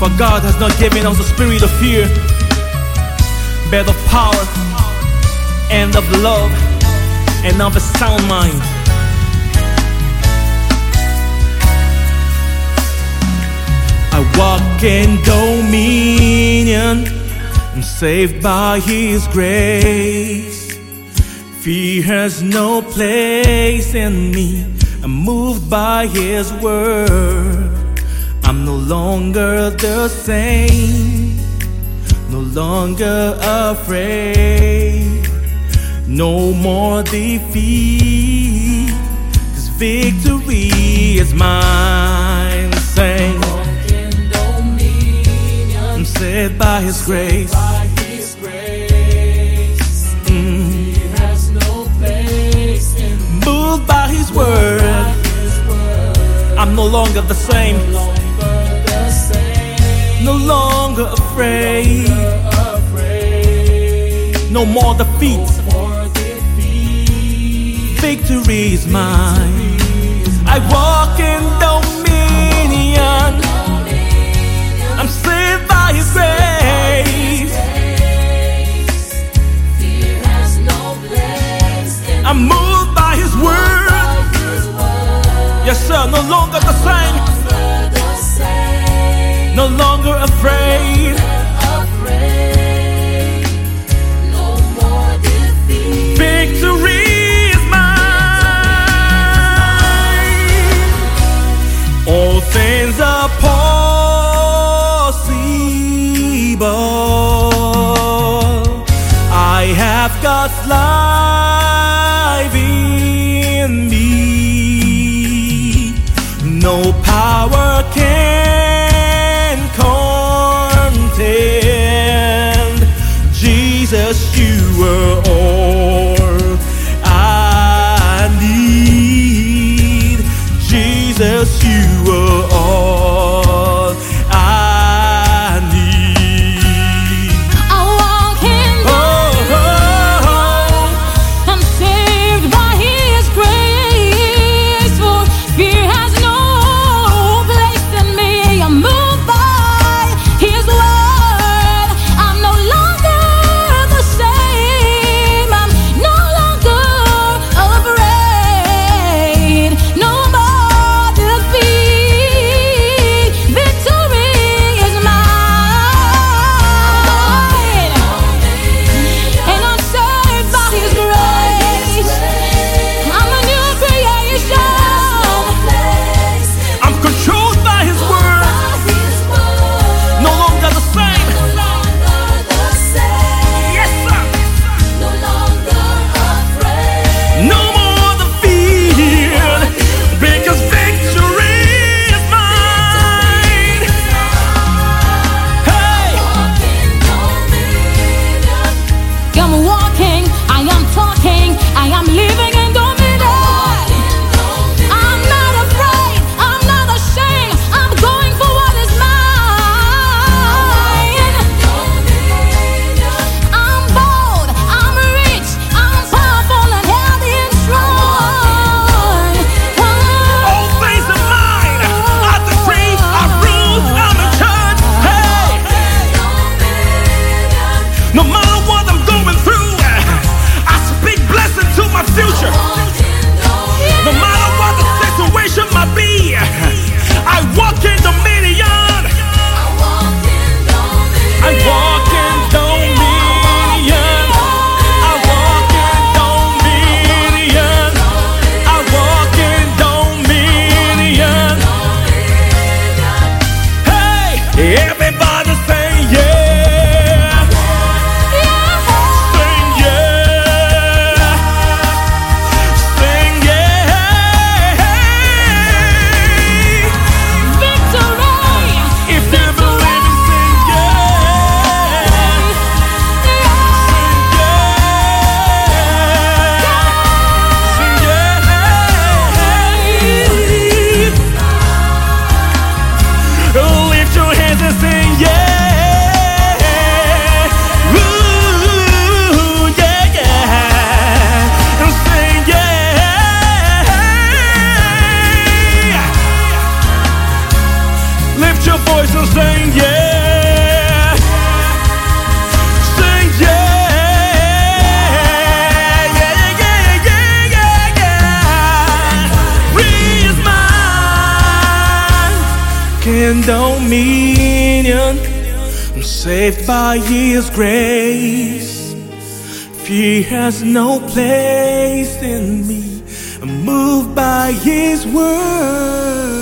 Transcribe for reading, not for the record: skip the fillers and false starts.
For God has not given us a spirit of fear, but of power and of love and of a sound mind. I walk in dominion, I'm saved by His grace. Fear has no place in me, I'm moved by His word. I'm no longer the same, no longer afraid, no more defeat, 'cause victory is mine. Sing, I'm saved by His grace. Fear has no place in me. Moved by His word, I'm no longer the same, no longer afraid, no more defeat, victory is mine. I walk in dominion, I'm saved by His grace. I'm moved by His word. Yes sir, no longer the same, no longer afraid, no more defeat. victory is mine. All things are possible. I have God's life in me. No power can contend. Jesus, you are all I need. Jesus, you are all I need. I walk in I'm saved by His grace. For fear has no place. and dominion. I'm saved by His grace. Fear has no place in me. I'm moved by His word.